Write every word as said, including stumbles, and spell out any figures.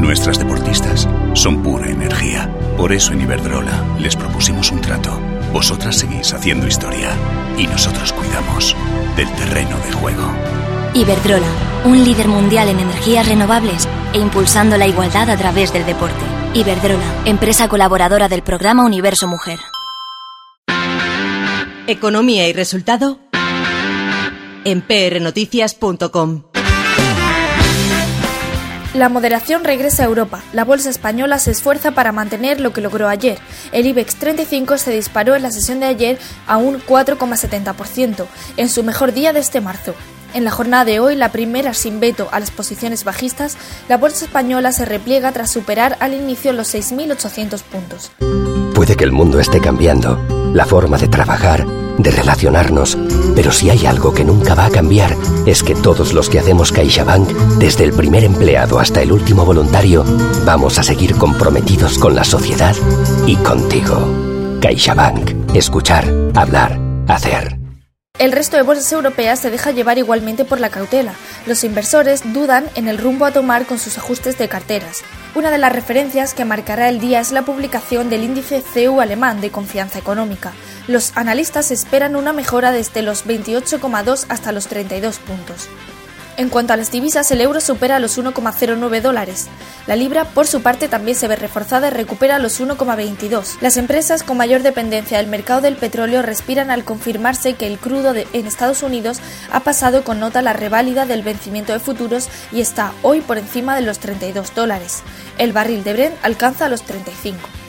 Nuestras deportistas son pura energía. Por eso en Iberdrola les propusimos un trato. Vosotras seguís haciendo historia y nosotros cuidamos del terreno de juego. Iberdrola, un líder mundial en energías renovables e impulsando la igualdad a través del deporte. Iberdrola, empresa colaboradora del programa Universo Mujer. Economía y resultado en p r noticias punto com. La moderación regresa a Europa. La bolsa española se esfuerza para mantener lo que logró ayer. El IBEX treinta y cinco se disparó en la sesión de ayer a un cuatro coma setenta por ciento, en su mejor día desde marzo. En la jornada de hoy, la primera sin veto a las posiciones bajistas, la bolsa española se repliega tras superar al inicio los seis mil ochocientos puntos. Puede que el mundo esté cambiando, la forma de trabajar, de relacionarnos, pero si hay algo que nunca va a cambiar, es que todos los que hacemos CaixaBank, desde el primer empleado hasta el último voluntario, vamos a seguir comprometidos con la sociedad y contigo. CaixaBank. Escuchar, hablar, hacer. El resto de bolsas europeas se deja llevar igualmente por la cautela. Los inversores dudan en el rumbo a tomar con sus ajustes de carteras. Una de las referencias que marcará el día es la publicación del índice C E U alemán de confianza económica. Los analistas esperan una mejora desde los veintiocho coma dos hasta los treinta y dos puntos. En cuanto a las divisas, el euro supera los uno coma cero nueve dólares. La libra, por su parte, también se ve reforzada y recupera los uno coma veintidós. Las empresas con mayor dependencia del mercado del petróleo respiran al confirmarse que el crudo de, en Estados Unidos ha pasado con nota la reválida del vencimiento de futuros y está hoy por encima de los treinta y dos dólares. El barril de Brent alcanza los treinta y cinco.